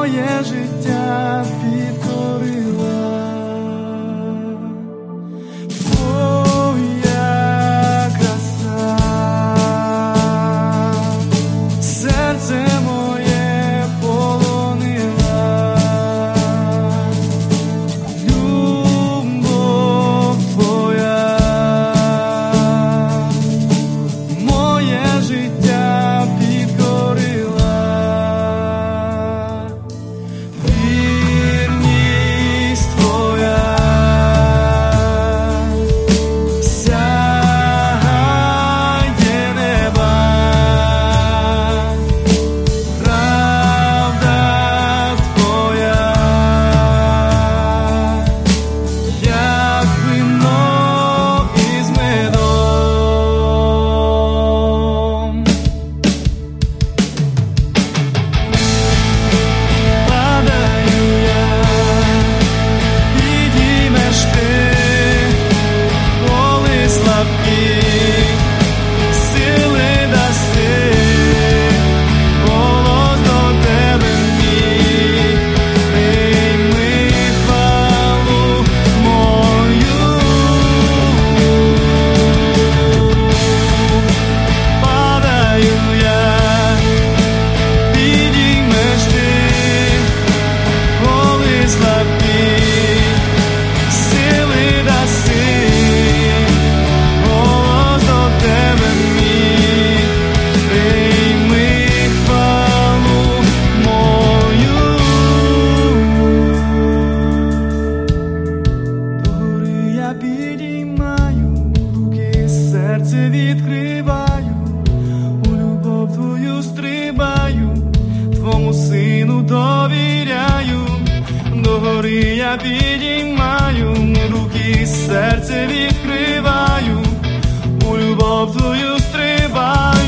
моє життя підкорила. Твоя краса, серце моє полонила. Любов твоя моє життя підкорила. Вірність твоя сягає неба. Правда твоя як вино із медом. Падаю я, підіймеш ти, коли слабкий, сили даси, голос до тебе мій, прийми хвалу мою. Падаю я, підіймеш ти, коли слабкий, сили даси, голос до тебе мій, прийми хвалу мою. Догори я підіймаю руки, серце відкриваю, у любов твою стрибаю, твому сину довіряю. Догори я підіймаю руки, серце відкриваю, у любов твою стрибаю.